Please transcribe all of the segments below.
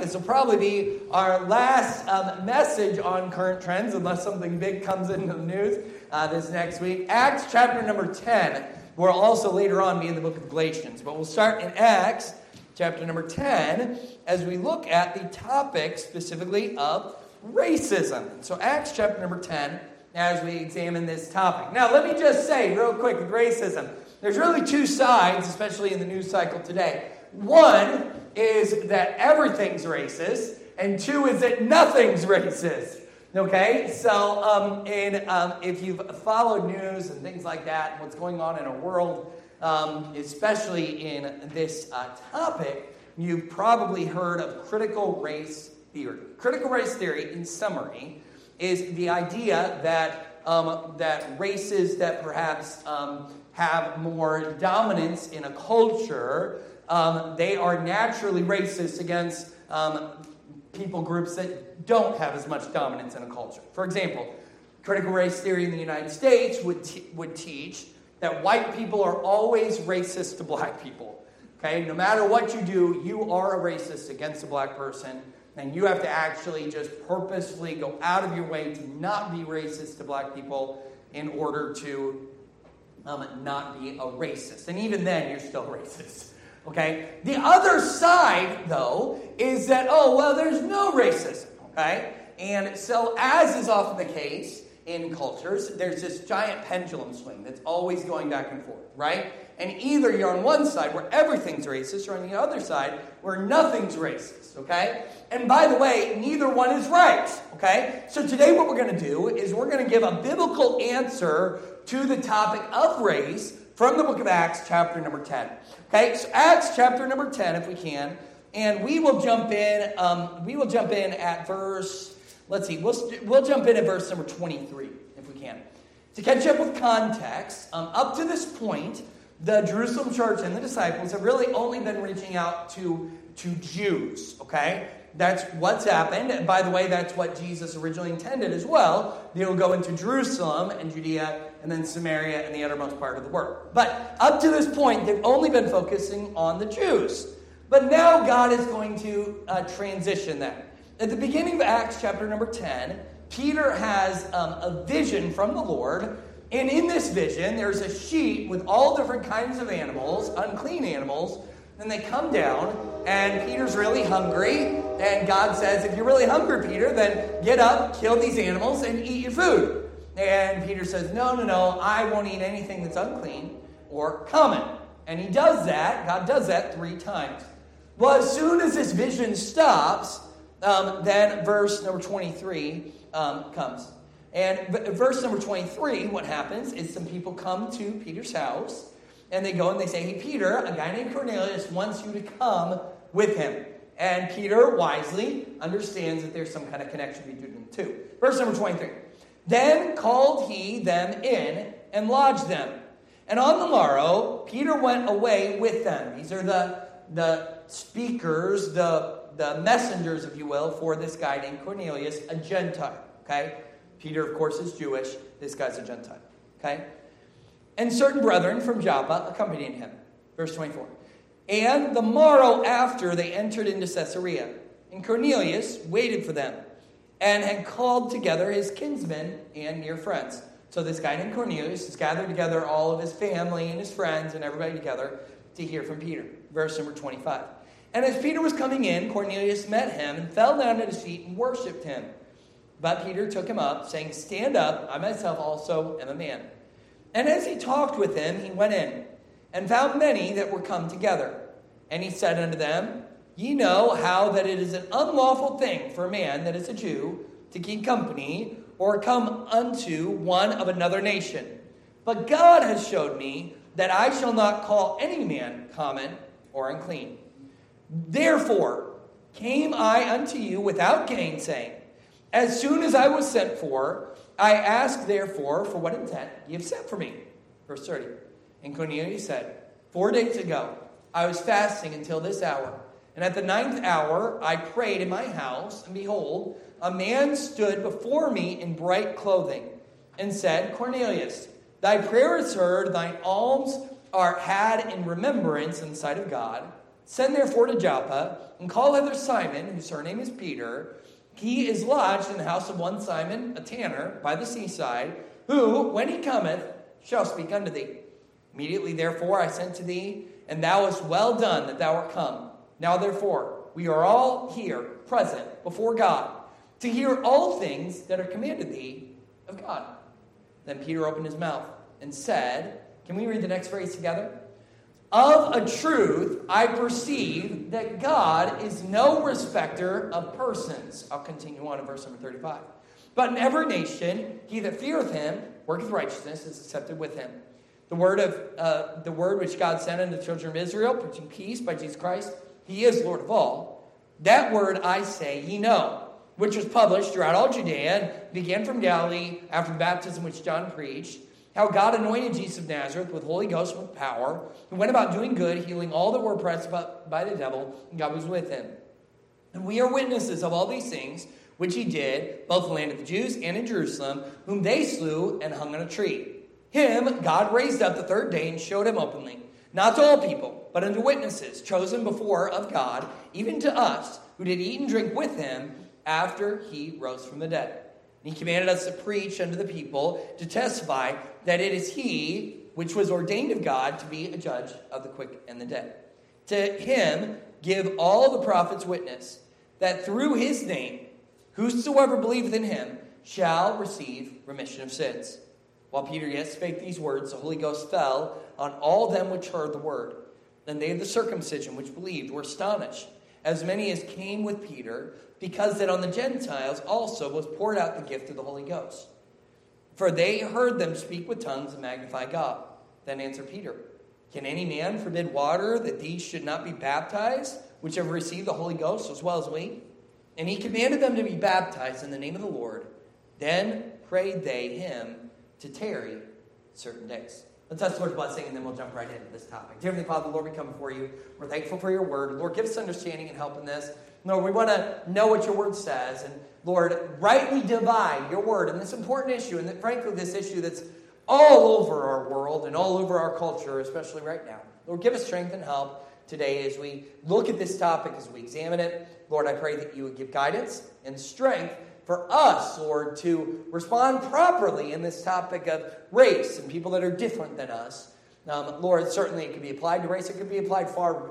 This will probably be our last message on current trends, unless something big comes into the news this next week. Acts chapter number 10. We'll also later on be in the book of Galatians. But we'll start in Acts chapter number 10 as we look at the topic specifically of racism. So Acts chapter number 10 as we examine this topic. Now let me just say real quick with racism, there's really two sides, especially in the news cycle today. One is that everything's racist, and two is that nothing's racist. Okay, so if you've followed news and things like that, and what's going on in our world, especially in this topic, you've probably heard of critical race theory. Critical race theory, in summary, is the idea that races that perhaps have more dominance in a culture, they are naturally racist against people groups that don't have as much dominance in a culture. For example, critical race theory in the United States would teach that white people are always racist to black people. Okay, no matter what you do, you are a racist against a black person, and you have to actually just purposefully go out of your way to not be racist to black people in order to not be a racist. And even then, you're still racist. Okay? The other side, though, is that, there's no racism. Okay? And so, as is often the case in cultures, there's this giant pendulum swing that's always going back and forth, right? And either you're on one side where everything's racist, or on the other side where nothing's racist, okay? And by the way, neither one is right, okay? So today what we're going to do is we're going to give a biblical answer to the topic of race from the book of Acts, chapter number 10. Okay, so Acts chapter number 10, if we can, and we will jump in. At verse. Let's see. We'll jump in at verse number 23, if we can, to catch up with context. Up to this point, the Jerusalem church and the disciples have really only been reaching out to Jews. Okay, that's what's happened. And by the way, that's what Jesus originally intended as well. They will go into Jerusalem and Judea, and then Samaria and the uttermost part of the world. But up to this point, they've only been focusing on the Jews. But now God is going to transition that. At the beginning of Acts chapter number 10, Peter has a vision from the Lord. And in this vision, there's a sheet with all different kinds of animals, unclean animals. And they come down, and Peter's really hungry. And God says, if you're really hungry, Peter, then get up, kill these animals, and eat your food. And Peter says, no, I won't eat anything that's unclean or common. And he does that. God does that 3 times. Well, as soon as this vision stops, then verse number 23 comes. And verse number 23, what happens is some people come to Peter's house, and they go and they say, hey, Peter, a guy named Cornelius wants you to come with him. And Peter wisely understands that there's some kind of connection between the two. Verse number 23. Then called he them in and lodged them. And on the morrow, Peter went away with them. These are the speakers, the messengers, if you will, for this guy named Cornelius, a Gentile. Okay? Peter, of course, is Jewish. This guy's a Gentile. Okay? And certain brethren from Joppa accompanied him. Verse 24. And the morrow after they entered into Caesarea. And Cornelius waited for them, and had called together his kinsmen and near friends. So this guy named Cornelius has gathered together all of his family and his friends and everybody together to hear from Peter. Verse number 25. And as Peter was coming in, Cornelius met him and fell down at his feet and worshipped him. But Peter took him up, saying, stand up, I myself also am a man. And as he talked with him, he went in, and found many that were come together. And he said unto them, ye know how that it is an unlawful thing for a man that is a Jew to keep company or come unto one of another nation. But God has showed me that I shall not call any man common or unclean. Therefore came I unto you without gainsaying. As soon as I was sent for, I asked therefore for what intent ye have sent for me. Verse 30. And Cornelius said, 4 days ago I was fasting until this hour. And at the 9th hour I prayed in my house, and behold, a man stood before me in bright clothing, and said, Cornelius, thy prayer is heard, thine alms are had in remembrance in the sight of God. Send therefore to Joppa, and call hither Simon, whose surname is Peter. He is lodged in the house of one Simon, a tanner, by the seaside, who, when he cometh, shall speak unto thee. Immediately therefore I sent to thee, and thou hast well done that thou art come. Now therefore we are all here present before God, to hear all things that are commanded thee of God. Then Peter opened his mouth and said, can we read the next phrase together? Of a truth, I perceive that God is no respecter of persons. I'll continue on in verse number 35. But in every nation, he that feareth him, worketh righteousness, is accepted with him. The word which God sent unto the children of Israel, preaching peace by Jesus Christ, he is Lord of all. That word I say ye know, which was published throughout all Judea, and began from Galilee after the baptism which John preached, how God anointed Jesus of Nazareth with Holy Ghost and with power, who went about doing good, healing all that were oppressed by the devil, and God was with him. And we are witnesses of all these things which he did, both in the land of the Jews and in Jerusalem, whom they slew and hung on a tree. Him God raised up the third day and showed him openly, not to all people, but unto witnesses, chosen before of God, even to us, who did eat and drink with him after he rose from the dead. And he commanded us to preach unto the people, to testify that it is he which was ordained of God to be a judge of the quick and the dead. To him give all the prophets witness, that through his name, whosoever believeth in him shall receive remission of sins. While Peter yet spake these words, the Holy Ghost fell on all them which heard the word. Then they of the circumcision which believed were astonished, as many as came with Peter, because that on the Gentiles also was poured out the gift of the Holy Ghost. For they heard them speak with tongues and magnify God. Then answered Peter, can any man forbid water that these should not be baptized, which have received the Holy Ghost as well as we? And he commanded them to be baptized in the name of the Lord. Then prayed they him to tarry certain days. Let's ask the Lord's blessing, and then we'll jump right into this topic. Dear Heavenly Father, Lord, we come before you. We're thankful for your word. Lord, give us understanding and help in this. Lord, we want to know what your word says. And Lord, rightly divide your word in this important issue, and frankly, this issue that's all over our world and all over our culture, especially right now. Lord, give us strength and help today as we look at this topic, as we examine it. Lord, I pray that you would give guidance and strength for us, Lord, to respond properly in this topic of race and people that are different than us. Lord, certainly it could be applied to race. It could be applied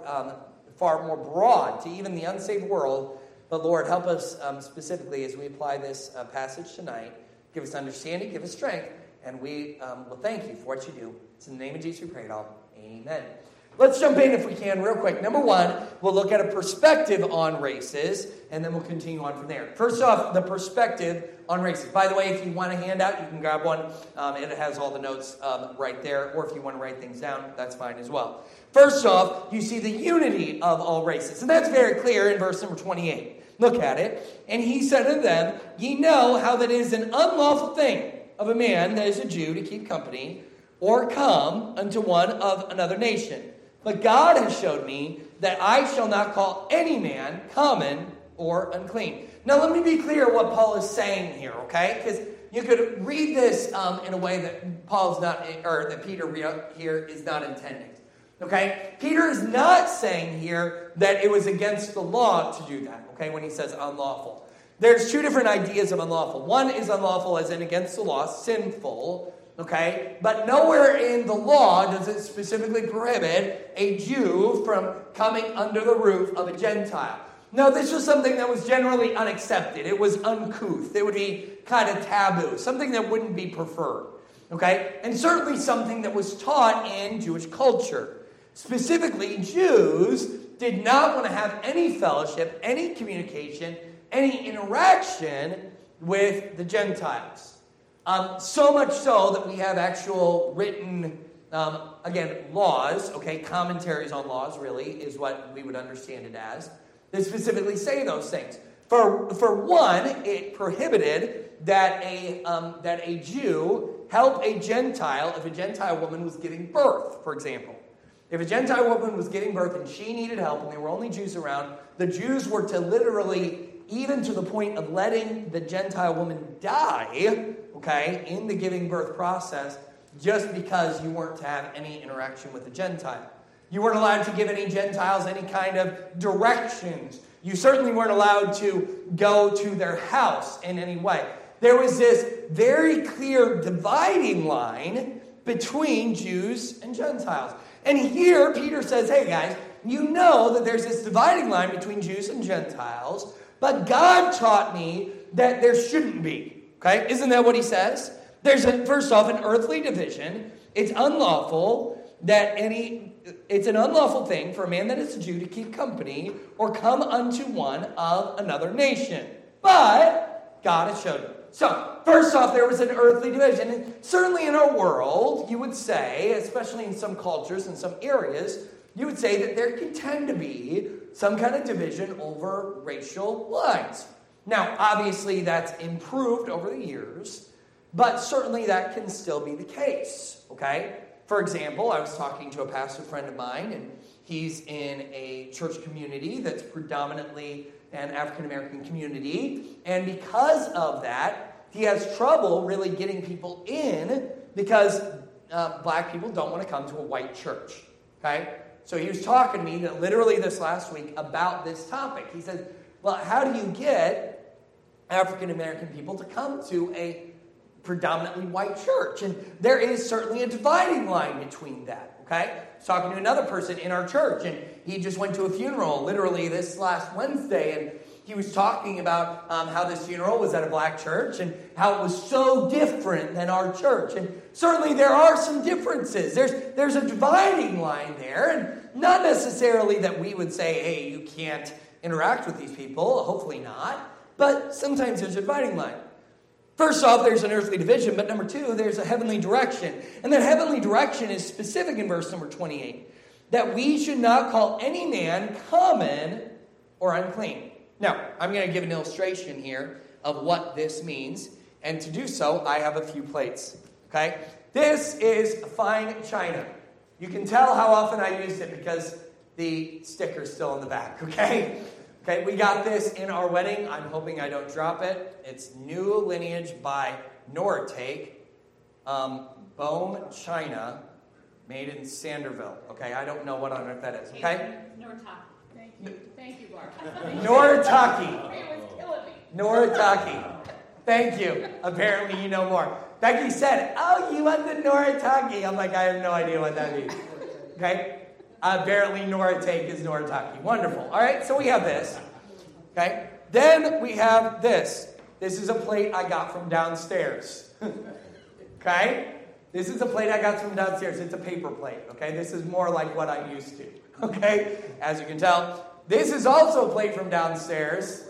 far more broad to even the unsaved world. But Lord, help us specifically as we apply this passage tonight. Give us understanding, give us strength, and we will thank you for what you do. It's in the name of Jesus we pray it all. Amen. Let's jump in if we can real quick. Number one, we'll look at a perspective on races, and then we'll continue on from there. First off, the perspective on races. By the way, if you want a handout, you can grab one. It has all the notes right there, or if you want to write things down, that's fine as well. First off, you see the unity of all races, and that's very clear in verse number 28. Look at it. And he said to them, ye know how that it is an unlawful thing of a man that is a Jew to keep company, or come unto one of another nation. But God has showed me that I shall not call any man common or unclean. Now let me be clear what Paul is saying here, okay? Because you could read this in a way that that Peter here is not intending. Okay? Peter is not saying here that it was against the law to do that, okay, when he says unlawful. There's two different ideas of unlawful. One is unlawful as in against the law, sinful. Okay, but nowhere in the law does it specifically prohibit a Jew from coming under the roof of a Gentile. No, this was something that was generally unaccepted. It was uncouth. It would be kind of taboo, something that wouldn't be preferred. Okay, and certainly something that was taught in Jewish culture. Specifically, Jews did not want to have any fellowship, any communication, any interaction with the Gentiles. So much so that we have actual written, laws, okay, commentaries on laws really is what we would understand it as, that specifically say those things. For one, it prohibited that a Jew help a Gentile if a Gentile woman was giving birth, for example. If a Gentile woman was giving birth and she needed help and there were only Jews around, the Jews were to literally, even to the point of letting the Gentile woman die, okay, in the giving birth process, just because you weren't to have any interaction with the Gentile. You weren't allowed to give any Gentiles any kind of directions. You certainly weren't allowed to go to their house in any way. There was this very clear dividing line between Jews and Gentiles. And here Peter says, hey guys, you know that there's this dividing line between Jews and Gentiles, but God taught me that there shouldn't be. Okay? Isn't that what he says? There's, first off, an earthly division. It's unlawful it's an unlawful thing for a man that is a Jew to keep company or come unto one of another nation. But God has showed him. So, first off, there was an earthly division. And certainly in our world, you would say, especially in some cultures and some areas, you would say that there can tend to be some kind of division over racial lines. Now, obviously, that's improved over the years, but certainly that can still be the case, okay? For example, I was talking to a pastor friend of mine, and he's in a church community that's predominantly an African-American community, and because of that, he has trouble really getting people in because black people don't want to come to a white church, okay? So he was talking to me literally this last week about this topic. He said, well, how do you get African-American people to come to a predominantly white church? And there is certainly a dividing line between that, okay? I was talking to another person in our church, and he just went to a funeral literally this last Wednesday, and he was talking about how this funeral was at a black church and how it was so different than our church. And certainly there are some differences. There's a dividing line there, and not necessarily that we would say, hey, you can't interact with these people. Hopefully not. But sometimes there's a dividing line. First off, there's an earthly division, but number two, there's a heavenly direction. And that heavenly direction is specific in verse number 28, that we should not call any man common or unclean. Now, I'm going to give an illustration here of what this means, and to do so, I have a few plates, okay? This is fine china. You can tell how often I used it because the sticker's still in the back, okay? Okay, we got this in our wedding. I'm hoping I don't drop it. It's New Lineage by Noritake, Bone China, made in Sanderville. Okay, I don't know what on earth that is, okay? Noritake. Thank you, Bart. Noritake. It was killing me. Noritake. Thank you. Apparently you know more. Becky said, oh, you want the Noritake. I'm like, I have no idea what that means. Okay? Apparently Noritake is Noritake. Wonderful. All right, so we have this. Okay? Then we have this. This is a plate I got from downstairs. Okay? This is a plate I got from downstairs. It's a paper plate. Okay? This is more like what I'm used to. Okay? As you can tell. This is also a plate from downstairs.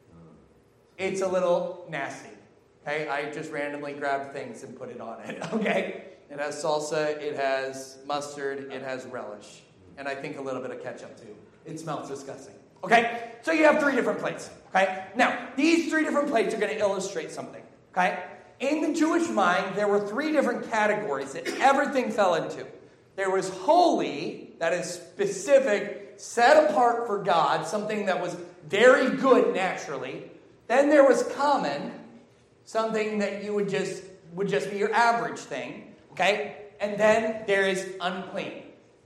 It's a little nasty. Okay? I just randomly grabbed things and put it on it. Okay? It has salsa, it has mustard, it has relish. And I think a little bit of ketchup too. It smells disgusting. Okay? So you have 3 different plates. Okay? Now, these 3 different plates are going to illustrate something. Okay? In the Jewish mind, there were 3 different categories that everything fell into. There was holy, that is specific, set apart for God, something that was very good naturally. Then there was common, something that you would just be your average thing. Okay? And then there is unclean.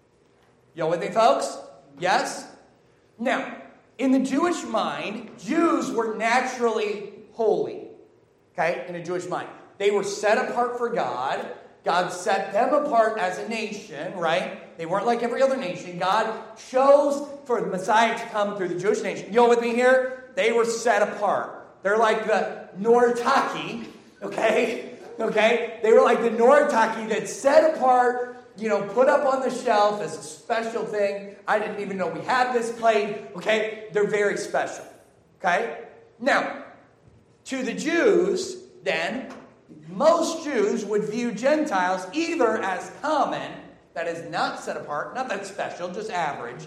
You with me, folks? Yes? Now, in the Jewish mind, Jews were naturally holy. Okay? In a Jewish mind. They were set apart for God. God set them apart as a nation, right? They weren't like every other nation. God chose for the Messiah to come through the Jewish nation. You with me here? They were set apart. They're like the Noritake, okay? Okay? They were like the Noritake that's set apart, put up on the shelf as a special thing. I didn't even know we had this plate. Okay? They're very special. Okay? Now, to the Jews, then, most Jews would view Gentiles either as common, that is not set apart, not that special, just average,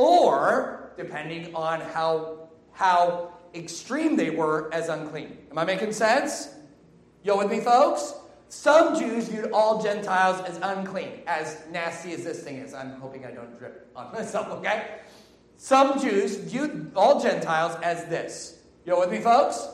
or, depending on how extreme they were, as unclean. Am I making sense? You with me, folks? Some Jews viewed all Gentiles as unclean, as nasty as this thing is. I'm hoping I don't drip on myself, okay? Some Jews viewed all Gentiles as this. You with me, folks?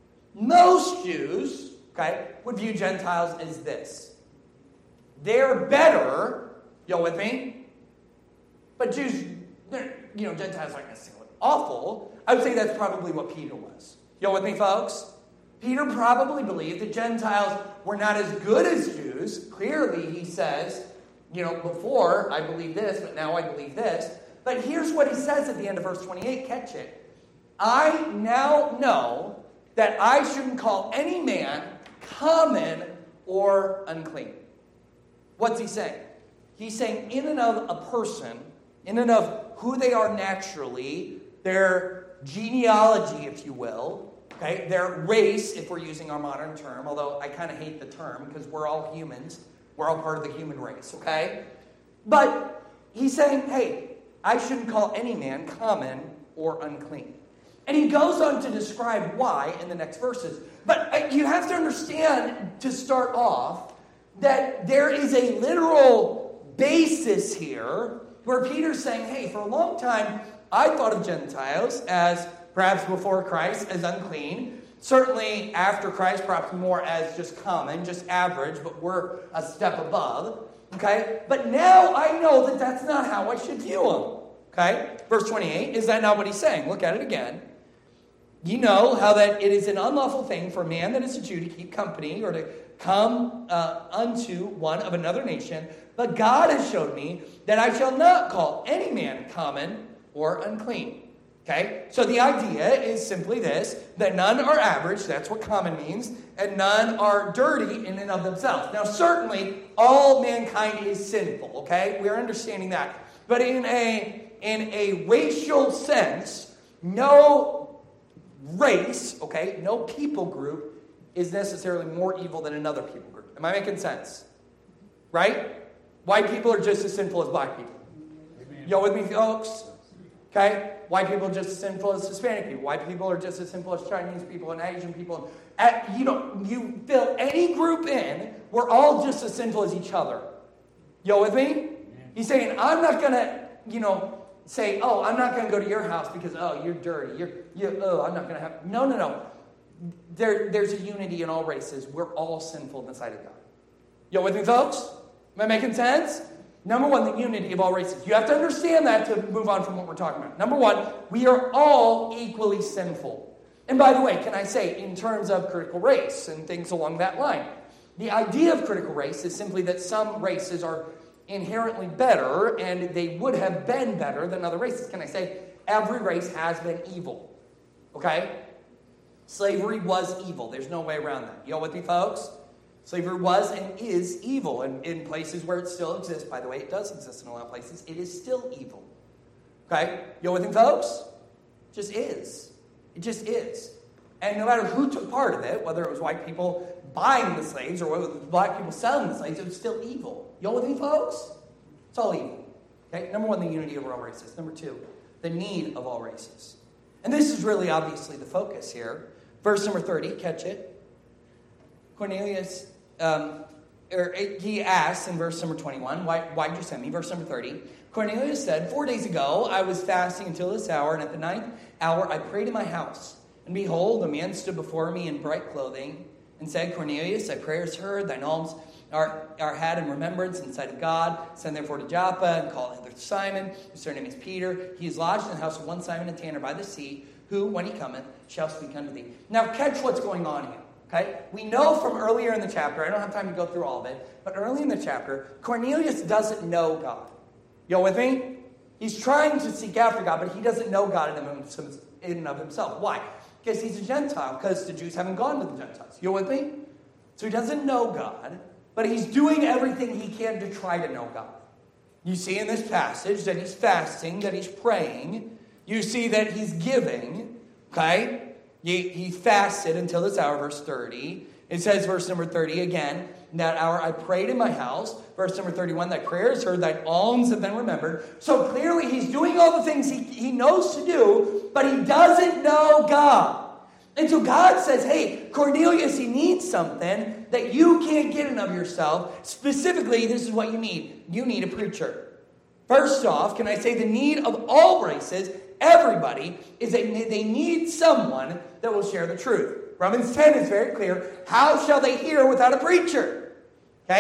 Most Jews, okay, would view Gentiles as this. They're better, you with me? But Jews, Gentiles aren't necessarily awful. I would say that's probably what Peter was. You with me, folks? Peter probably believed that Gentiles were not as good as Jews. Clearly, he says, before I believed this, but now I believe this. But here's what he says at the end of verse 28. Catch it. I now know that I shouldn't call any man common or unclean. What's he saying? He's saying in and of a person, in and of who they are naturally, their genealogy, if you will, okay, their race, if we're using our modern term, although I kind of hate the term because we're all humans. We're all part of the human race, okay? But he's saying, hey, I shouldn't call any man common or unclean. And he goes on to describe why in the next verses. But you have to understand, to start off, that there is a literal basis here where Peter's saying, hey, for a long time, I thought of Gentiles as, perhaps before Christ, as unclean. Certainly after Christ, perhaps more as just common, just average, but we're a step above. Okay? But now I know that that's not how I should view them. Okay? Verse 28, is that not what he's saying? Look at it again. You know how that it is an unlawful thing for a man that is a Jew to keep company or to come unto one of another nation, but God has showed me that I shall not call any man common or unclean. Okay? So the idea is simply this, that none are average, that's what common means, and none are dirty in and of themselves. Now certainly, all mankind is sinful, okay? We're understanding that. But in a racial sense, no race, okay, no people group is necessarily more evil than another people group. Am I making sense? Right? White people are just as sinful as black people. Y'all with me, folks? Okay? White people are just as sinful as Hispanic people. White people are just as sinful as Chinese people and Asian people. You fill any group in, we're all just as sinful as each other. Y'all with me? He's saying, I'm not going to, say, I'm not going to go to your house because, you're dirty. I'm not going to have... No. There's a unity in all races. We're all sinful in the sight of God. Y'all with me, folks? Am I making sense? Number one, the unity of all races. You have to understand that to move on from what we're talking about. Number one, we are all equally sinful. And by the way, can I say, in terms of critical race and things along that line, the idea of critical race is simply that some races are inherently better and they would have been better than other races. Can I say, every race has been evil. Okay? Slavery was evil. There's no way around that. You all with me, folks? Slavery was and is evil. And in places where it still exists, by the way, it does exist in a lot of places, it is still evil. Okay? You all with me, folks? It just is. It just is. And no matter who took part of it, whether it was white people buying the slaves or whether it was black people selling the slaves, it was still evil. You all with me, folks? It's all evil. Okay? Number one, the unity of all races. Number two, the need of all races. And this is really obviously the focus here. Verse number 30, catch it. Cornelius, he asks in verse number 21, why did you send me? Verse number 30, Cornelius said, 4 days ago I was fasting until this hour, and at the 9th hour I prayed in my house. And behold, a man stood before me in bright clothing, and said, Cornelius, thy prayer is heard, thine alms are had in remembrance in the sight of God. Send therefore to Joppa, and call hither Simon, whose surname is Peter. He is lodged in the house of one Simon a tanner by the sea, who, when he cometh, shall speak unto thee. Now catch what's going on here. Okay? We know from earlier in the chapter, I don't have time to go through all of it, but early in the chapter, Cornelius doesn't know God. You all with me? He's trying to seek after God, but he doesn't know God in and of himself. Why? Because he's a Gentile, because the Jews haven't gone to the Gentiles. You all with me? So he doesn't know God, but he's doing everything he can to try to know God. You see in this passage that he's fasting, that he's praying. You see that he's giving, okay? He fasted until this hour, verse 30. It says, verse number 30 again, in that hour I prayed in my house. Verse number 31, thy prayer is heard, thy alms have been remembered. So clearly he's doing all the things he knows to do, but he doesn't know God. And so God says, hey, Cornelius, he needs something that you can't get in of yourself. Specifically, this is what you need. You need a preacher. First off, can I say the need of all races, everybody, is that they need someone that will share the truth. Romans 10 is very clear. How shall they hear without a preacher? Okay?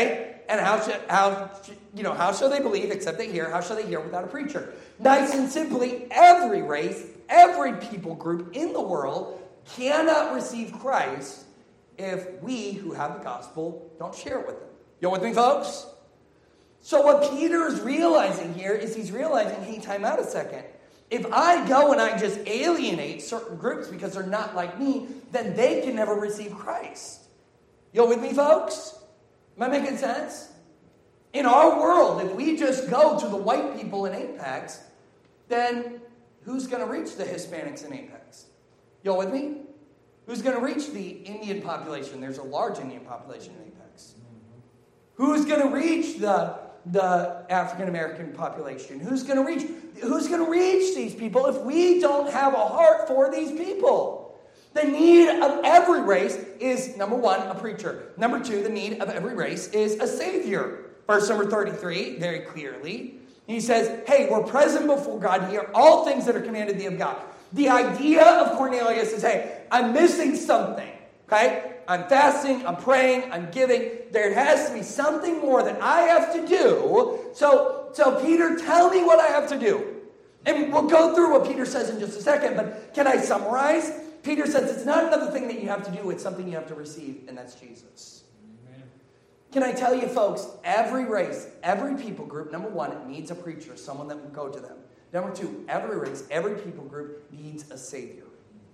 And how shall they believe except they hear? How shall they hear without a preacher? Nice and simply, every race, every people group in the world cannot receive Christ if we who have the gospel don't share it with them. You with me, folks? So what Peter is realizing here is he's realizing, hey, time out a second. If I go and I just alienate certain groups because they're not like me, then they can never receive Christ. You with me, folks? Am I making sense? In our world, if we just go to the white people in Apex, then who's going to reach the Hispanics in Apex? You with me? Who's going to reach the Indian population? There's a large Indian population in Apex. Who's going to reach the African American population? Who's going to reach these people if we don't have a heart for these people? The need of every race is, number one, a preacher. Number two, the need of every race is a savior. Verse number 33, very clearly, he says, hey, we're present before God here, all things that are commanded thee of God. The idea of Cornelius is, hey, I'm missing something, okay? I'm fasting, I'm praying, I'm giving. There has to be something more that I have to do. So Peter, tell me what I have to do. And we'll go through what Peter says in just a second, but can I summarize? Peter says it's not another thing that you have to do, it's something you have to receive, and that's Jesus. Amen. Can I tell you, folks, every race, every people group, number one, needs a preacher, someone that will go to them. Number two, every race, every people group needs a savior.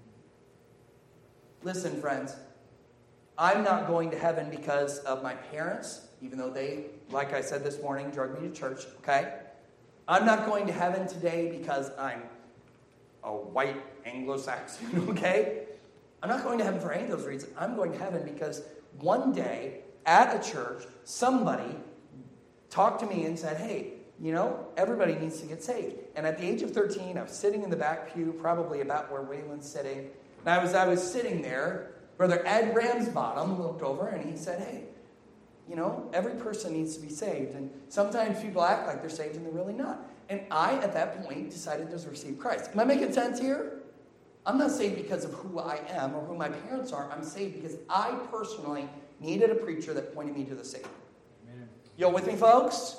Listen, friends, I'm not going to heaven because of my parents, even though they, like I said this morning, drug me to church, okay? I'm not going to heaven today because I'm a white Anglo-Saxon, okay? I'm not going to heaven for any of those reasons. I'm going to heaven because one day at a church, somebody talked to me and said, hey, everybody needs to get saved. And at the age of 13, I was sitting in the back pew, probably about where Waylon's sitting. And I was sitting there. Brother Ed Ramsbottom looked over and he said, hey, every person needs to be saved. And sometimes people act like they're saved and they're really not. And I, at that point, decided to receive Christ. Am I making sense here? I'm not saved because of who I am or who my parents are. I'm saved because I personally needed a preacher that pointed me to the Savior. Amen. You with me, folks?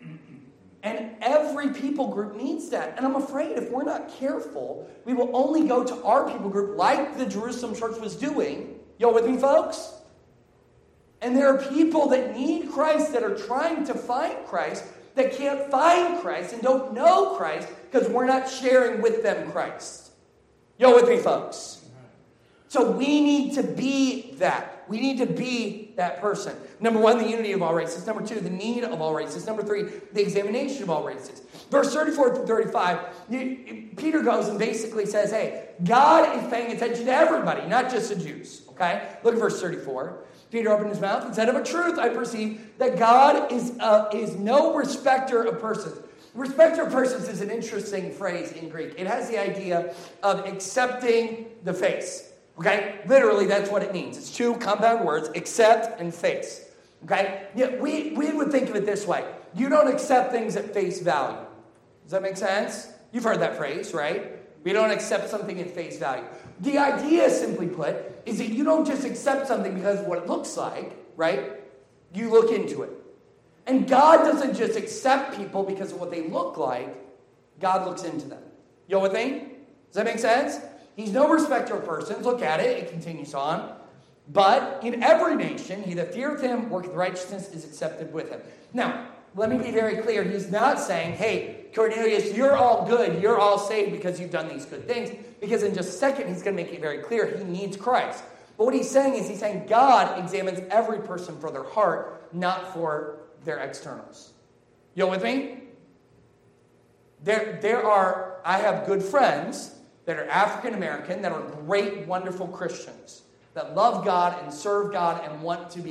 And every people group needs that. And I'm afraid if we're not careful, we will only go to our people group like the Jerusalem church was doing. You with me, folks? And there are people that need Christ that are trying to find Christ that can't find Christ and don't know Christ because we're not sharing with them Christ. You with me, folks? So we need to be that. We need to be that person. Number one, the unity of all races. Number two, the need of all races. Number three, the examination of all races. Verse 34 through 35, Peter goes and basically says, hey, God is paying attention to everybody, not just the Jews. Okay? Look at verse 34. Peter opened his mouth and said, of a truth I perceive that God is no respecter of persons. Respecter of persons is an interesting phrase in Greek. It has the idea of accepting the face. Okay? Literally, that's what it means. It's two compound words, accept and face. Okay? Yeah, we would think of it this way. You don't accept things at face value. Does that make sense? You've heard that phrase, right? We don't accept something at face value. The idea, simply put, is that you don't just accept something because of what it looks like, right? You look into it. And God doesn't just accept people because of what they look like. God looks into them. You know what I mean? Does that make sense? He's no respecter of persons. Look at it. It continues on. But in every nation, he that feareth him, worketh righteousness, is accepted with him. Now, let me be very clear. He's not saying, hey, Cornelius, you're all good. You're all saved because you've done these good things. Because in just a second, he's going to make it very clear he needs Christ. But what he's saying is God examines every person for their heart, not for their externals. You with me? I have good friends that are African American, that are great, wonderful Christians, that love God and serve God and want to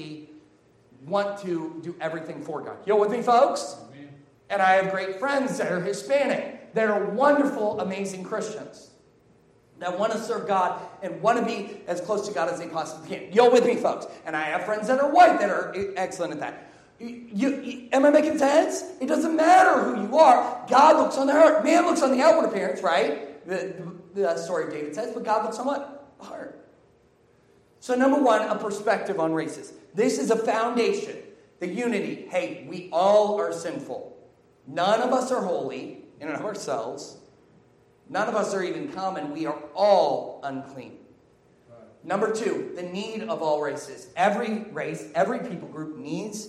do everything for God. You with me, folks? Amen. And I have great friends that are Hispanic, that are wonderful, amazing Christians, that want to serve God and want to be as close to God as they possibly can. You with me, folks? And I have friends that are white that are excellent at that. Am I making sense? It doesn't matter who you are. God looks on the heart. Man looks on the outward appearance, right? The story of David says, but God looks on what? The heart. So number one, a perspective on races. This is a foundation. The unity. Hey, we all are sinful. None of us are holy in and of ourselves. None of us are even common. We are all unclean. Number 2, the need of all races. Every race, every people group needs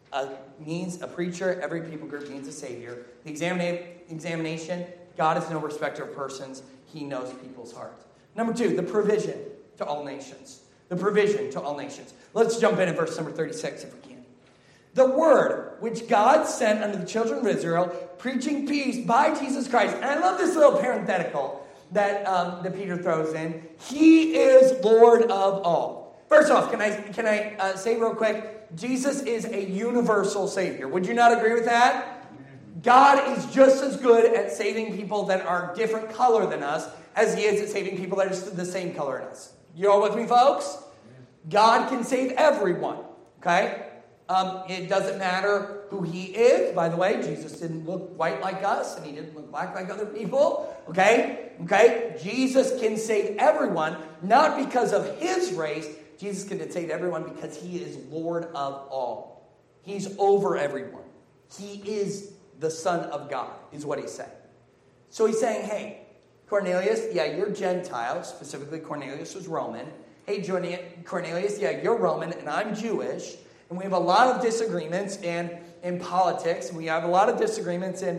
a preacher. Every people group needs a savior. The examination, God is no respecter of persons. He knows people's hearts. Number 2, the provision to all nations. The provision to all nations. Let's jump in at verse number 36 if we can. The word which God sent unto the children of Israel, preaching peace by Jesus Christ. And I love this little parenthetical that Peter throws in. He is Lord of all. First off, can I say real quick, Jesus is a universal Savior. Would you not agree with that? God is just as good at saving people that are different color than us as he is at saving people that are the same color as us. You all with me, folks? God can save everyone. Okay? It doesn't matter who he is. By the way, Jesus didn't look white like us, and he didn't look black like other people. Okay? Jesus can save everyone, not because of his race. Jesus can save everyone because he is Lord of all. He's over everyone. He is the Son of God, is what he's saying. So he's saying, hey, Cornelius, yeah, you're Gentile. Specifically, Cornelius was Roman. Hey, Cornelius, yeah, you're Roman, and I'm Jewish. And we have a lot of disagreements in politics. We have a lot of disagreements in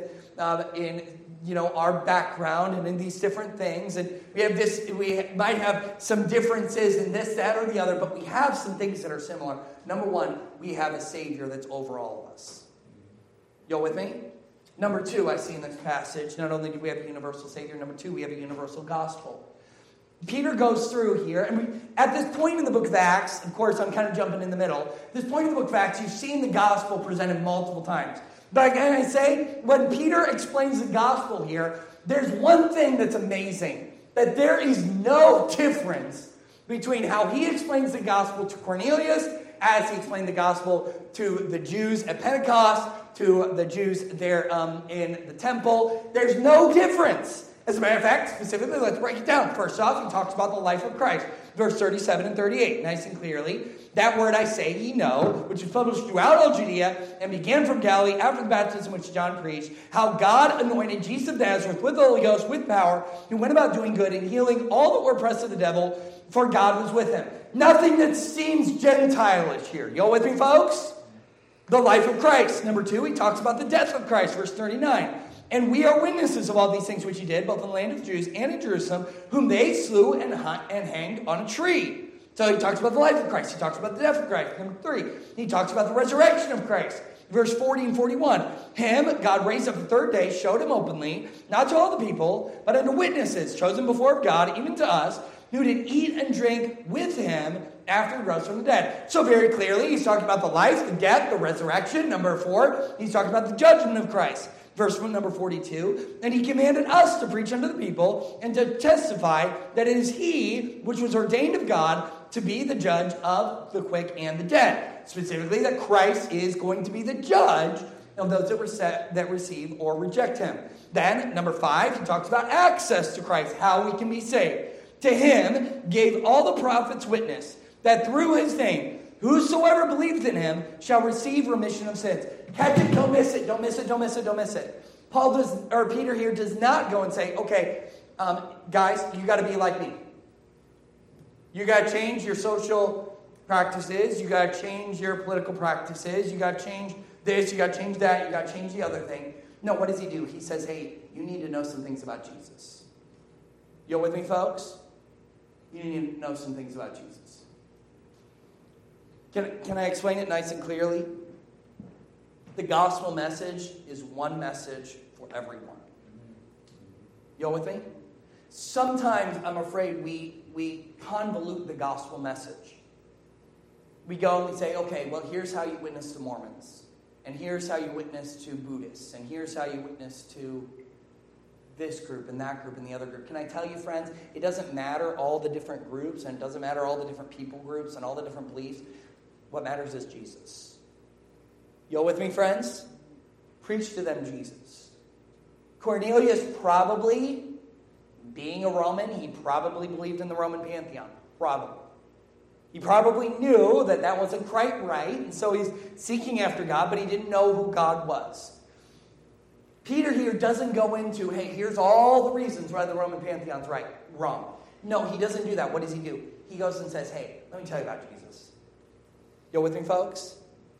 our background and in these different things. And we might have some differences in this, that, or the other, but we have some things that are similar. Number 1, we have a Savior that's over all of us. Y'all with me? Number 2, I see in this passage, not only do we have a universal Savior, number 2, we have a universal gospel. Peter goes through here, and at this point in the book of Acts, of course, I'm kind of jumping in the middle. This point in the book of Acts, you've seen the gospel presented multiple times. But again, I say, when Peter explains the gospel here, there's one thing that's amazing, that there is no difference between how he explains the gospel to Cornelius as he explained the gospel to the Jews at Pentecost, to the Jews there in the temple. There's no difference. As a matter of fact, specifically, let's break it down. First off, he talks about the life of Christ. Verse 37 and 38, nice and clearly. That word I say, ye know, which was published throughout all Judea, and began from Galilee after the baptism which John preached, how God anointed Jesus of Nazareth with the Holy Ghost, with power, who went about doing good and healing all that were oppressed of the devil, for God was with him. Nothing that seems Gentile-ish here. You all with me, folks? The life of Christ. Number 2, he talks about the death of Christ. Verse 39. And we are witnesses of all these things which he did, both in the land of the Jews and in Jerusalem, whom they slew and hanged on a tree. So he talks about the life of Christ. He talks about the death of Christ. Number 3, he talks about the resurrection of Christ. Verse 40 and 41. Him God raised up the third day, showed him openly, not to all the people, but unto witnesses, chosen before God, even to us, who did eat and drink with him after he rose from the dead. So very clearly, he's talking about the life, the death, the resurrection. Number 4, he's talking about the judgment of Christ. Verse number 42, and he commanded us to preach unto the people and to testify that it is he which was ordained of God to be the judge of the quick and the dead. Specifically, that Christ is going to be the judge of those that receive or reject him. Then, number 5, he talks about access to Christ, how we can be saved. To him gave all the prophets witness that through his name, whosoever believeth in him shall receive remission of sins. Catch it, don't miss it, don't miss it, don't miss it, don't miss it. Peter here does not go and say, okay, guys, you got to be like me. You got to change your social practices. You got to change your political practices. You got to change this. You got to change that. You got to change the other thing. No, what does he do? He says, hey, you need to know some things about Jesus. You with me, folks? You need to know some things about Jesus. Can I explain it nice and clearly? The gospel message is one message for everyone. You with me? Sometimes I'm afraid we convolute the gospel message. We go and we say, okay, well, here's how you witness to Mormons. And here's how you witness to Buddhists. And here's how you witness to this group and that group and the other group. Can I tell you, friends, it doesn't matter all the different groups, and it doesn't matter all the different people groups and all the different beliefs. What matters is Jesus. You all with me, friends? Preach to them Jesus. Cornelius probably, being a Roman, he probably believed in the Roman pantheon. Probably. He probably knew that that wasn't quite right, and so he's seeking after God, but he didn't know who God was. Peter here doesn't go into, hey, here's all the reasons why the Roman pantheon's wrong. No, he doesn't do that. What does he do? He goes and says, hey, let me tell you about Jesus. You with me, folks?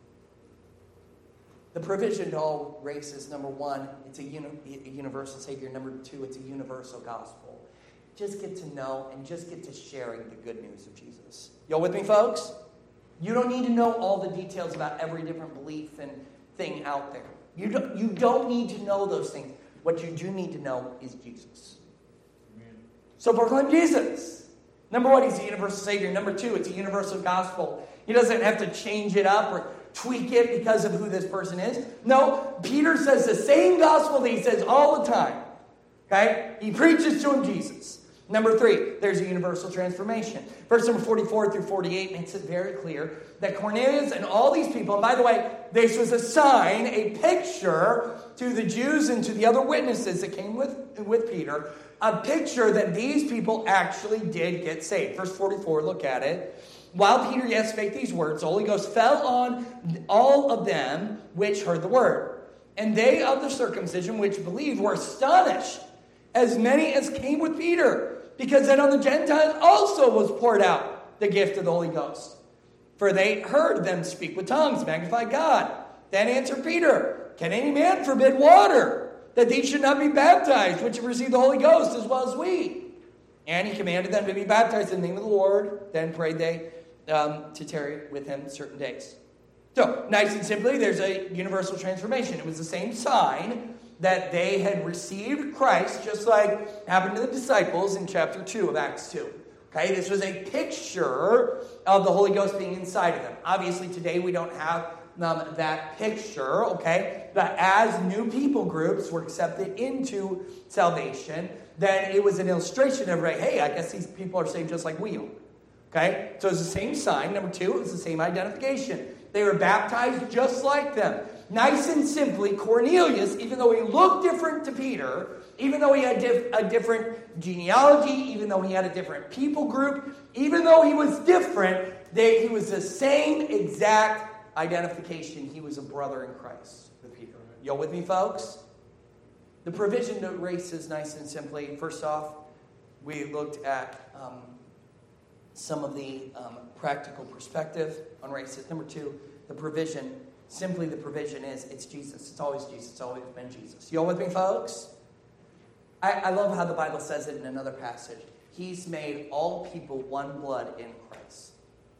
The provision to all races, number one, it's a universal Savior. Number two, it's a universal gospel. Just get to know and just get to sharing the good news of Jesus. You with me, folks? You don't need to know all the details about every different belief and thing out there. You don't need to know those things. What you do need to know is Jesus. Amen. So proclaim Jesus. Number one, he's a universal Savior. Number two, it's a universal gospel. He doesn't have to change it up or tweak it because of who this person is. No, Peter says the same gospel that he says all the time. Okay? He preaches to him Jesus. Number three, there's a universal transformation. Verse number 44 through 48 makes it very clear that Cornelius and all these people, and by the way, this was a sign, a picture to the Jews and to the other witnesses that came with Peter, a picture that these people actually did get saved. Verse 44, look at it. While Peter yet spake these words, the Holy Ghost fell on all of them which heard the word. And they of the circumcision which believed were astonished, as many as came with Peter, because then on the Gentiles also was poured out the gift of the Holy Ghost. For they heard them speak with tongues, magnify God. Then answered Peter, can any man forbid water, that these should not be baptized, which have received the Holy Ghost as well as we? And he commanded them to be baptized in the name of the Lord. Then prayed they to tarry with him certain days. So, nice and simply, there's a universal transformation. It was the same sign that they had received Christ, just like happened to the disciples in chapter 2 of Acts 2. Okay, this was a picture of the Holy Ghost being inside of them. Obviously, today we don't have that picture, okay? But as new people groups were accepted into salvation, then it was an illustration of, right, hey, I guess these people are saved just like we are. Okay? So it's the same sign. Number two, it's the same identification. They were baptized just like them. Nice and simply, Cornelius, even though he looked different to Peter, even though he had a different genealogy, even though he had a different people group, even though he was different, he was the same exact identification. He was a brother in Christ with Peter. You with me, folks? The provision to races, nice and simply. First off, we looked at some of the practical perspective on races. Number two, the provision. Simply the provision is, it's Jesus. It's always Jesus. It's always been Jesus. You all with me, folks? I love how the Bible says it in another passage. He's made all people one blood in Christ.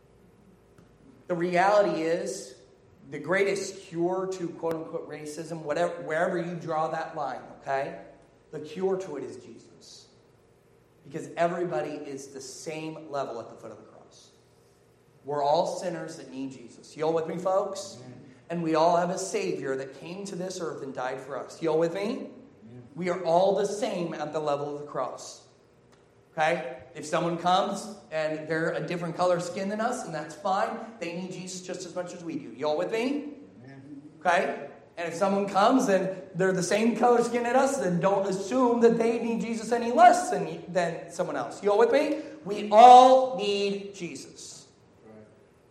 The reality is, the greatest cure to quote-unquote racism, wherever you draw that line, okay? The cure to it is Jesus. Because everybody is the same level at the foot of the cross. We're all sinners that need Jesus. You all with me, folks? Amen. And we all have a Savior that came to this earth and died for us. You all with me? Amen. We are all the same at the level of the cross. Okay? If someone comes and they're a different color skin than us, and that's fine. They need Jesus just as much as we do. You all with me? Amen. Okay? And if someone comes and they're the same color skin as us, then don't assume that they need Jesus any less than someone else. You all with me? We all need Jesus. Right.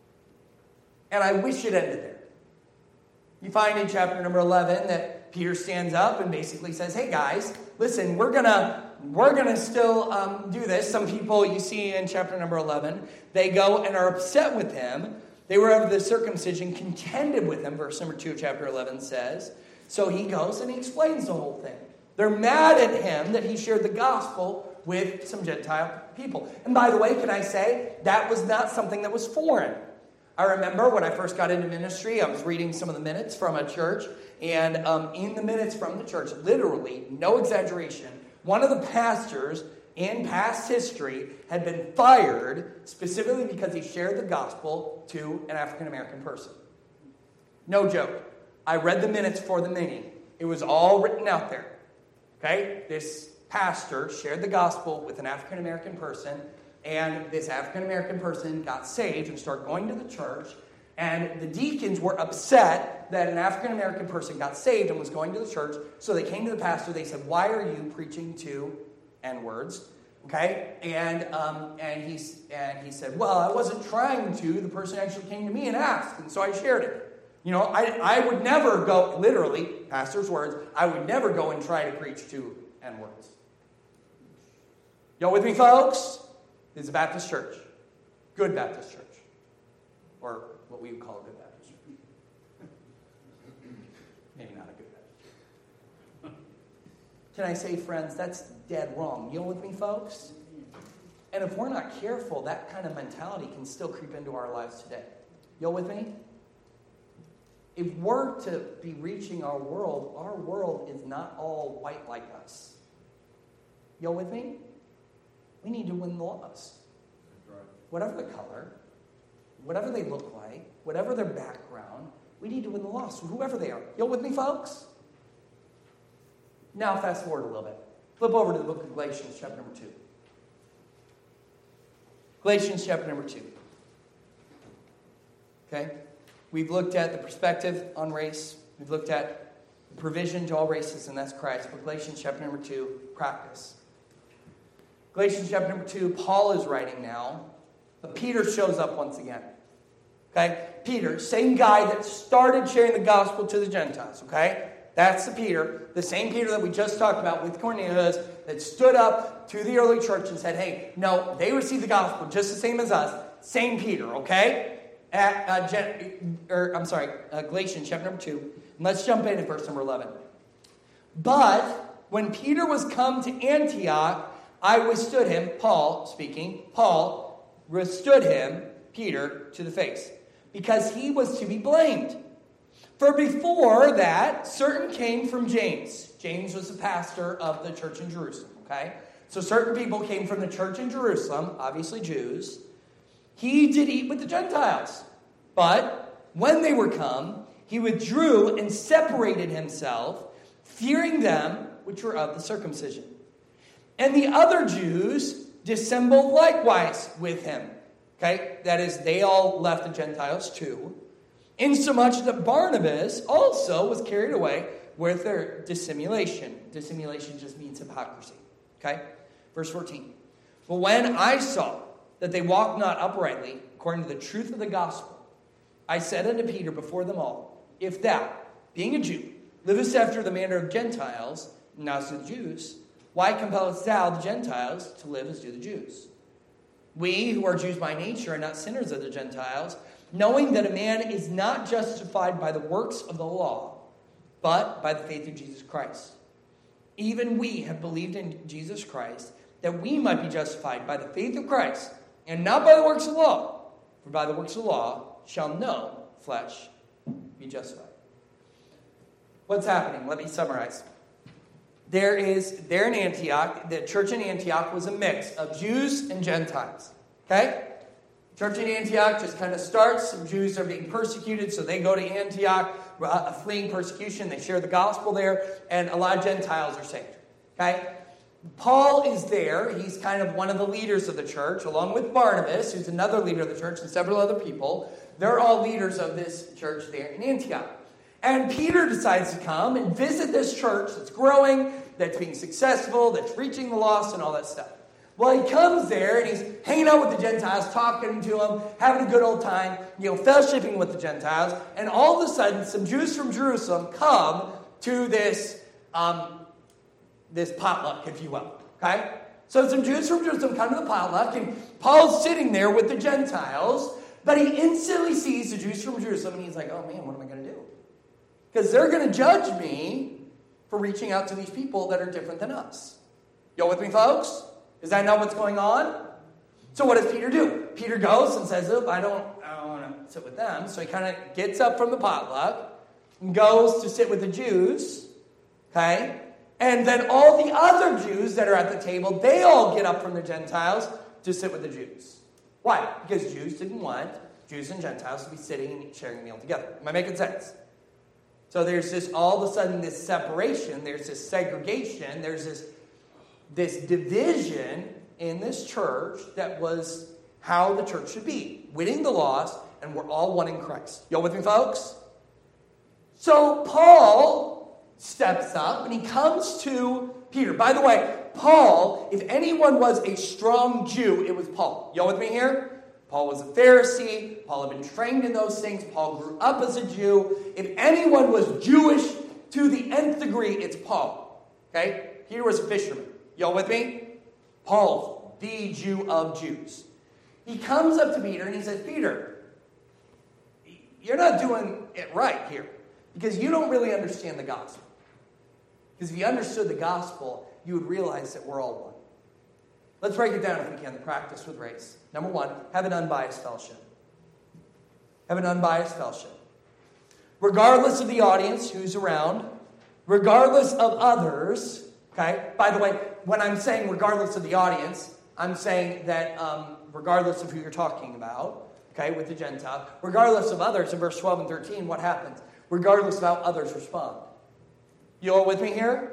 And I wish it ended there. You find in chapter number 11 that Peter stands up and basically says, hey guys, listen, we're gonna still do this. Some people you see in chapter number 11, they go and are upset with him. They were of the circumcision, contended with him, verse number 2 of chapter 11 says. So he goes and he explains the whole thing. They're mad at him that he shared the gospel with some Gentile people. And by the way, can I say, that was not something that was foreign. I remember when I first got into ministry, I was reading some of the minutes from a church, and in the minutes from the church, literally, no exaggeration, one of the pastors in past history had been fired specifically because he shared the gospel to an African-American person. No joke. I read the minutes for the meeting. It was all written out there. Okay? This pastor shared the gospel with an African-American person, and this African-American person got saved and started going to the church, and the deacons were upset that an African-American person got saved and was going to the church, so they came to the pastor. They said, why are you preaching to N-words? Okay, and he said, well, I wasn't trying to. The person actually came to me and asked, and so I shared it. I would never go, literally, pastor's words, I would never go and try to preach to N-words. Y'all with me, folks? This is a Baptist church. Good Baptist church. Or what we would call a good Baptist church. Maybe not a good Baptist church. Can I say, friends, that's dead wrong. You with me, folks? And if we're not careful, that kind of mentality can still creep into our lives today. You with me? If we're to be reaching our world is not all white like us. You with me? We need to win the lost. Right. Whatever the color, whatever they look like, whatever their background, we need to win the lost, whoever they are. You with me, folks? Now fast forward a little bit. Flip over to the book of Galatians, chapter number 2. Galatians, chapter number 2. Okay? We've looked at the perspective on race. We've looked at the provision to all races, and that's Christ. But Galatians, chapter number 2, practice. Galatians, chapter number 2, Paul is writing now, but Peter shows up once again. Okay? Peter, same guy that started sharing the gospel to the Gentiles. Okay? That's the same Peter that we just talked about with Cornelius, that stood up to the early church and said, hey, no, they received the gospel just the same as us. Same Peter, okay? Galatians chapter number 2. And let's jump in at verse number 11. But when Peter was come to Antioch, I withstood him, Paul speaking, Paul withstood him, Peter, to the face, because he was to be blamed. For before that, certain came from James. James was the pastor of the church in Jerusalem, okay? So certain people came from the church in Jerusalem, obviously Jews. He did eat with the Gentiles. But when they were come, he withdrew and separated himself, fearing them which were of the circumcision. And the other Jews dissembled likewise with him. Okay? That is, they all left the Gentiles too. Insomuch that Barnabas also was carried away with their dissimulation. Dissimulation just means hypocrisy. Okay? Verse 14. But when I saw that they walked not uprightly, according to the truth of the gospel, I said unto Peter before them all, if thou, being a Jew, livest after the manner of Gentiles, not as do the Jews, why compellest thou the Gentiles to live as do the Jews? We, who are Jews by nature, are not sinners of the Gentiles, knowing that a man is not justified by the works of the law, but by the faith of Jesus Christ. Even we have believed in Jesus Christ, that we might be justified by the faith of Christ, and not by the works of the law. For by the works of the law shall no flesh be justified. What's happening? Let me summarize. There in Antioch, the church in Antioch was a mix of Jews and Gentiles. Okay? Church in Antioch just kind of starts. Some Jews are being persecuted, so they go to Antioch, fleeing persecution. They share the gospel there, and a lot of Gentiles are saved. Okay? Paul is there. He's kind of one of the leaders of the church, along with Barnabas, who's another leader of the church, and several other people. They're all leaders of this church there in Antioch. And Peter decides to come and visit this church that's growing, that's being successful, that's reaching the lost and all that stuff. Well, he comes there and he's hanging out with the Gentiles, talking to them, having a good old time, fellowshipping with the Gentiles. And all of a sudden, some Jews from Jerusalem come to this potluck, if you will. Okay? So some Jews from Jerusalem come to the potluck, and Paul's sitting there with the Gentiles, but he instantly sees the Jews from Jerusalem, and he's like, oh man, what am I going to do? Because they're going to judge me for reaching out to these people that are different than us. Y'all with me, folks? Is that not what's going on? So what does Peter do? Peter goes and says, oh, I don't want to sit with them. So he kind of gets up from the potluck and goes to sit with the Jews. Okay? And then all the other Jews that are at the table, they all get up from the Gentiles to sit with the Jews. Why? Because Jews didn't want Jews and Gentiles to be sitting and sharing a meal together. Am I making sense? So there's this, all of a sudden, this separation, there's this segregation, there's this division in this church that was how the church should be. Winning the lost, and we're all one in Christ. Y'all with me, folks? So Paul steps up, and he comes to Peter. By the way, Paul, if anyone was a strong Jew, it was Paul. Y'all with me here? Paul was a Pharisee. Paul had been trained in those things. Paul grew up as a Jew. If anyone was Jewish to the nth degree, it's Paul. Okay? Peter was a fisherman. Y'all with me? Paul, the Jew of Jews. He comes up to Peter and he says, Peter, you're not doing it right here because you don't really understand the gospel. Because if you understood the gospel, you would realize that we're all one. Let's break it down if we can, the practice with race. Number one, have an unbiased fellowship. Have an unbiased fellowship. Regardless of the audience, who's around, regardless of others, okay? By the way, when I'm saying regardless of the audience, I'm saying that regardless of who you're talking about, okay, with the Gentile, regardless of others, in verse 12 and 13, what happens? Regardless of how others respond. You all with me here?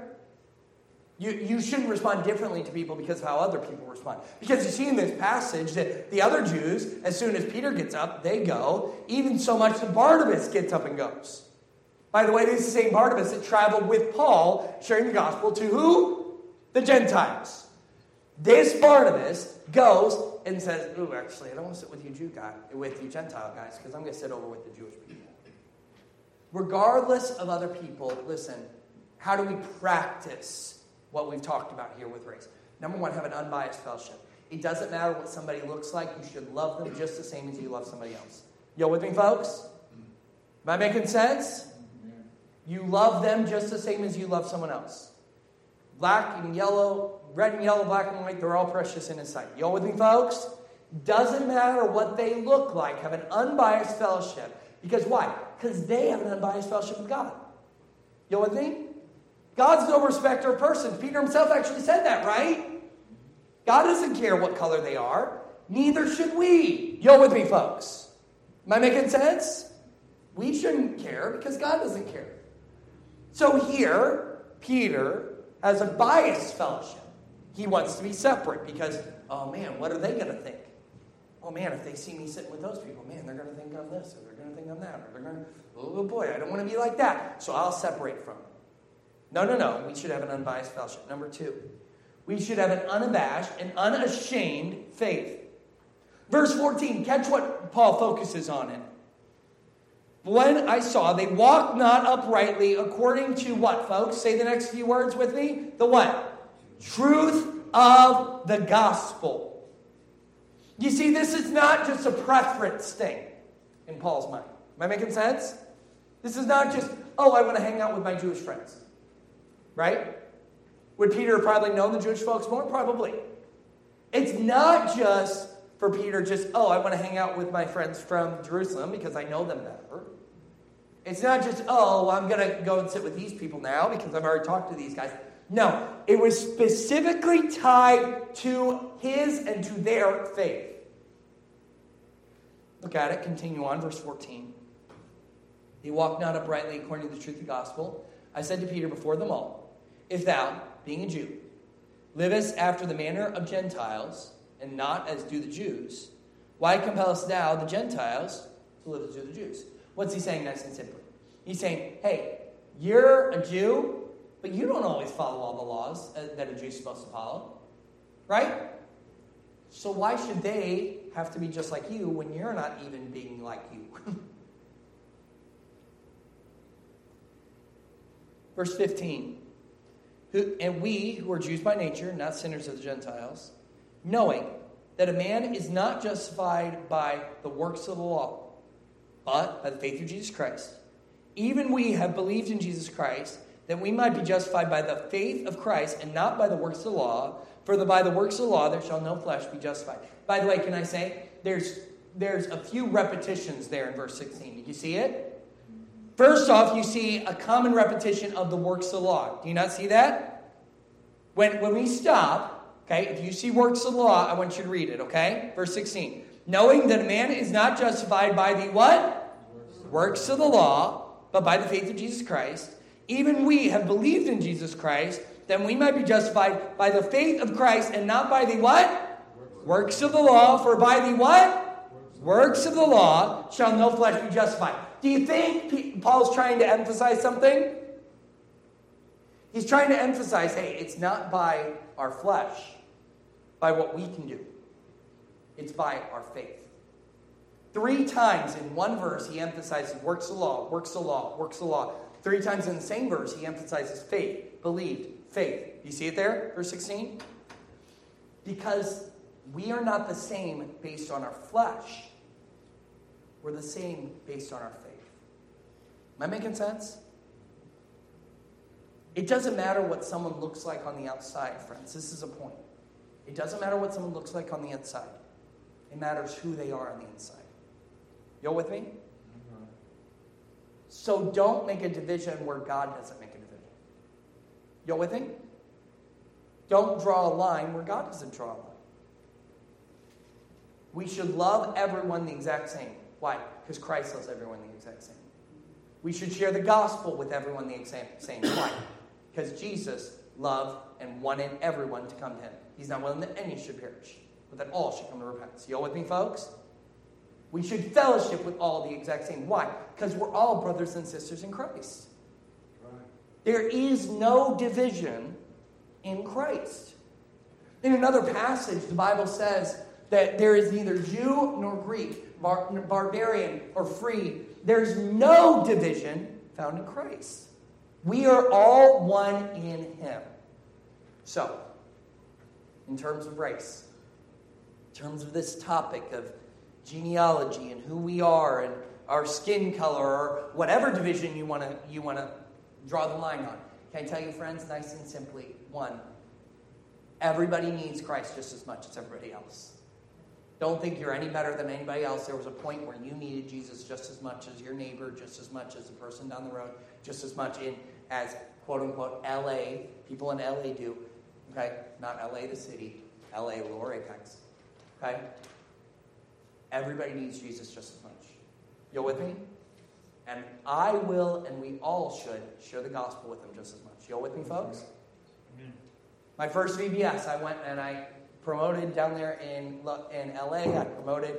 You shouldn't respond differently to people because of how other people respond. Because you see in this passage that the other Jews, as soon as Peter gets up, they go. Even so much that Barnabas gets up and goes. By the way, this is the same Barnabas that traveled with Paul, sharing the gospel to who? The Gentiles. This Barnabas goes and says, ooh, actually, I don't want to sit with you Gentile guys, because I'm going to sit over with the Jewish people. Regardless of other people, listen, how do we practice what we've talked about here with race? Number one, have an unbiased fellowship. It doesn't matter what somebody looks like. You should love them just the same as you love somebody else. You with me, folks? Am I making sense? You love them just the same as you love someone else. Black and yellow, red and yellow, black and white, they're all precious in His sight. You with me, folks? Doesn't matter what they look like. Have an unbiased fellowship. Because why? Because they have an unbiased fellowship with God. You with me? God's no respecter of persons. Peter himself actually said that, right? God doesn't care what color they are. Neither should we. You with me, folks? Am I making sense? We shouldn't care because God doesn't care. So here, Peter has a biased fellowship. He wants to be separate because, oh man, what are they going to think? Oh man, if they see me sitting with those people, man, they're going to think I'm this, or they're going to think I'm that, or they're going to, oh boy, I don't want to be like that. So I'll separate from them. No. We should have an unbiased fellowship. Number two, we should have an unabashed and unashamed faith. Verse 14, catch what Paul focuses on it. When I saw they walked not uprightly according to what, folks? Say the next few words with me. The what? Truth of the gospel. You see, this is not just a preference thing in Paul's mind. Am I making sense? This is not just, oh, I want to hang out with my Jewish friends. Right? Would Peter have probably known the Jewish folks more? Probably. It's not just for Peter just, oh, I want to hang out with my friends from Jerusalem because I know them better. It's not just, oh, I'm going to go and sit with these people now because I've already talked to these guys. No, it was specifically tied to his and to their faith. Look at it. Continue on. Verse 14. They walked not uprightly according to the truth of the gospel. I said to Peter before them all, if thou, being a Jew, livest after the manner of Gentiles, and not as do the Jews, why compellest thou the Gentiles to live as do the Jews? What's he saying nice and simply? He's saying, hey, you're a Jew, but you don't always follow all the laws that a Jew's supposed to follow. Right? So why should they have to be just like you when you're not even being like you? Verse 15. And we, who are Jews by nature, not sinners of the Gentiles, knowing that a man is not justified by the works of the law, but by the faith of Jesus Christ. Even we have believed in Jesus Christ, that we might be justified by the faith of Christ and not by the works of the law. For by the works of the law there shall no flesh be justified. By the way, can I say, there's a few repetitions there in verse 16. Did you see it? First off, you see a common repetition of the works of the law. Do you not see that? When we stop, okay, if you see works of the law, I want you to read it, okay? Verse 16. Knowing that a man is not justified by the what? Works of the law, but by the faith of Jesus Christ. Even we have believed in Jesus Christ, that we might be justified by the faith of Christ and not by the what? Works of the law. For by the what? Works of the law shall no flesh be justified. Do you think Paul's trying to emphasize something? He's trying to emphasize, hey, it's not by our flesh, by what we can do. It's by our faith. 3 times in one verse, he emphasizes works the law, works the law, works the law. 3 times in the same verse, he emphasizes faith, believed, faith. You see it there, verse 16? Because we are not the same based on our flesh. We're the same based on our faith. Am I making sense? It doesn't matter what someone looks like on the outside, friends. This is a point. It doesn't matter what someone looks like on the outside. It matters who they are on the inside. Y'all with me? Mm-hmm. So don't make a division where God doesn't make a division. Y'all with me? Don't draw a line where God doesn't draw a line. We should love everyone the exact same. Why? Because Christ loves everyone the exact same. We should share the gospel with everyone the exact same. Why? Because Jesus loved and wanted everyone to come to him. He's not willing that any should perish, but that all should come to repentance. Y'all with me, folks? We should fellowship with all the exact same. Why? Because we're all brothers and sisters in Christ. Right. There is no division in Christ. In another passage, the Bible says that there is neither Jew nor Greek, barbarian or free. There's no division found in Christ. We are all one in him. So, in terms of race, in terms of this topic of genealogy and who we are and our skin color or whatever division you want to draw the line on, can I tell you, friends, nice and simply, 1, everybody needs Christ just as much as everybody else. Don't think you're any better than anybody else. There was a point where you needed Jesus just as much as your neighbor, just as much as the person down the road, just as much as quote-unquote L.A., people in L.A. do. Okay? Not L.A. the city, L.A. Lower Apex. Okay? Everybody needs Jesus just as much. You with me? And I will, and we all should, share the gospel with them just as much. You with me, folks? Amen. My first VBS, I went and I promoted down there in LA. I promoted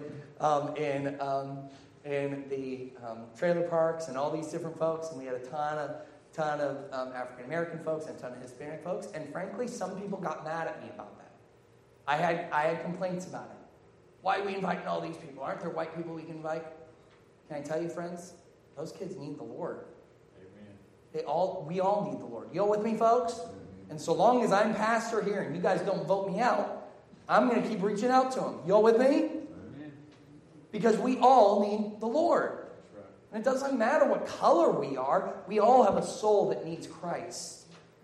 in the trailer parks and all these different folks, and we had a ton of African American folks and a ton of Hispanic folks. And frankly, some people got mad at me about that. I had complaints about it. Why are we inviting all these people? Aren't there white people we can invite? Can I tell you, friends? Those kids need the Lord. Amen. We all need the Lord. You all with me, folks? Mm-hmm. And so long as I'm pastor here and you guys don't vote me out, I'm going to keep reaching out to them. You all with me? Amen. Because we all need the Lord. That's right. And it doesn't matter what color we are. We all have a soul that needs Christ.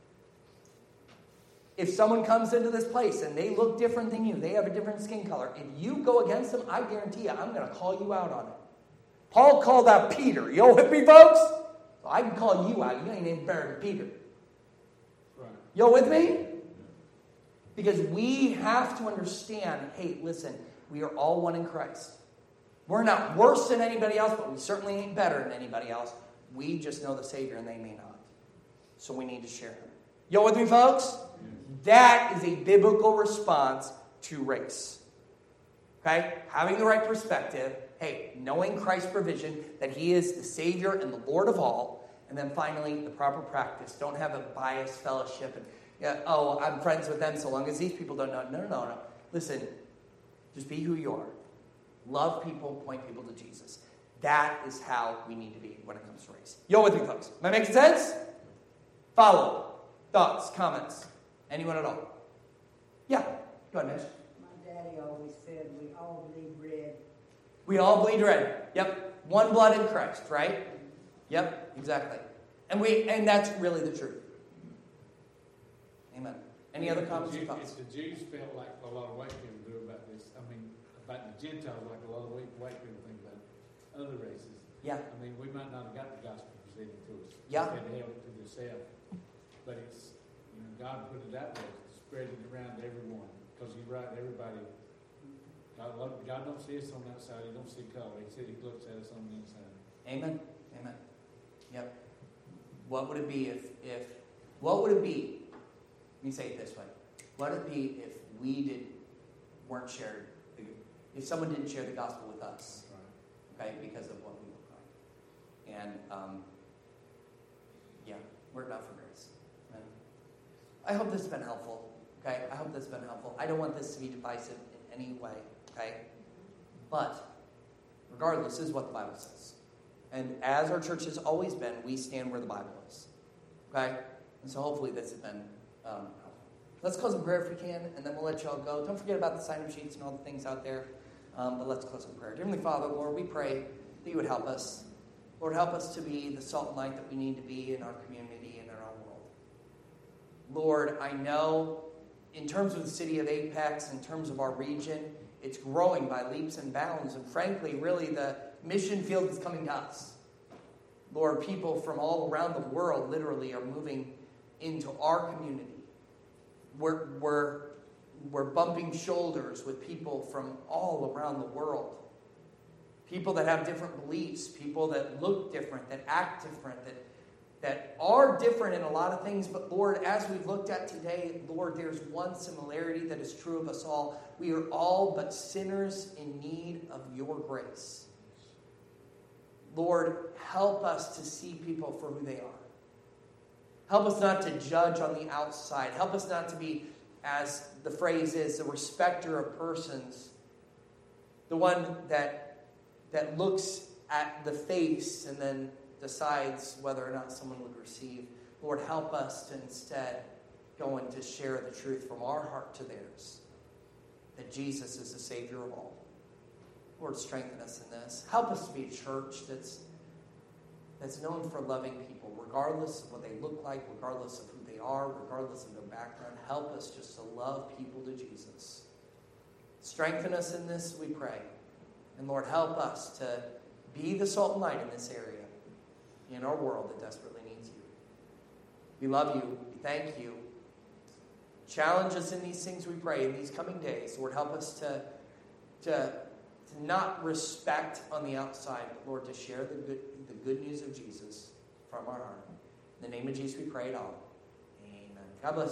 If someone comes into this place and they look different than you, they have a different skin color, if you go against them, I guarantee you, I'm going to call you out on it. Paul called out Peter. You all with me, folks? So I can call you out. You ain't any better than Peter. Right. You all with me? Because we have to understand, hey, listen, we are all one in Christ. We're not worse than anybody else, but we certainly ain't better than anybody else. We just know the Savior and they may not. So we need to share him. You all with me, folks? That is a biblical response to race. Okay? Having the right perspective. Hey, knowing Christ's provision, that he is the Savior and the Lord of all. And then finally, the proper practice. Don't have a biased fellowship. And, I'm friends with them so long as these people don't know. No. Listen, just be who you are. Love people, point people to Jesus. That is how we need to be when it comes to race. You with me, folks? Am I making sense? Follow. Thoughts, comments. Anyone at all? Yeah. Go ahead, Mitch. My daddy always said we all bleed red. We all bleed red. Yep. One blood in Christ, right? Yep, exactly. And that's really the truth. Amen. Any other comments or thoughts? If the Jews felt like a lot of white people do about this, about the Gentiles, like a lot of white people think about other races. Yeah. We might not have got the gospel presented to us. Yeah. They had to help it to themselves. But it's, God put it that way, spreading it around to everyone. Because you're right, everybody, God don't see us on the outside, he don't see color. He said he looks at us on the inside. Amen. Amen. Yep. What would it be let me say it this way. What would it be if we weren't shared, if someone didn't share the gospel with us, okay, because of what we look like? And, we're not for grace. Amen. I hope this has been helpful. Okay? I hope that's been helpful. I don't want this to be divisive in any way. Okay? But regardless, this is what the Bible says. And as our church has always been, we stand where the Bible is. Okay? And so hopefully this has been helpful. Let's close in prayer if we can, and then we'll let you all go. Don't forget about the sign-up sheets and all the things out there. But let's close in prayer. Dear Heavenly Father, Lord, we pray that you would help us. Lord, help us to be the salt and light that we need to be in our community and in our world. Lord, I know in terms of the city of Apex, in terms of our region, it's growing by leaps and bounds. And frankly, really, the mission field is coming to us. Lord, people from all around the world literally are moving into our community. We're bumping shoulders with people from all around the world. People that have different beliefs, people that look different, that act different, that are different in a lot of things. But Lord, as we've looked at today, Lord, there's one similarity that is true of us all. We are all but sinners in need of your grace. Lord, help us to see people for who they are. Help us not to judge on the outside. Help us not to be, as the phrase is, the respecter of persons. The one that looks at the face and then decides whether or not someone would receive. Lord, help us to instead go and to share the truth from our heart to theirs. That Jesus is the Savior of all. Lord, strengthen us in this. Help us to be a church that's known for loving people, regardless of what they look like, regardless of who they are, regardless of their background. Help us just to love people to Jesus. Strengthen us in this, we pray. And Lord, help us to be the salt and light in this area, in our world that desperately needs you. We love you. We thank you. Challenge us in these things, we pray, in these coming days. Lord, help us to not respect on the outside, but Lord, to share the good news of Jesus from our heart. In the name of Jesus, we pray it all. Amen. God bless you.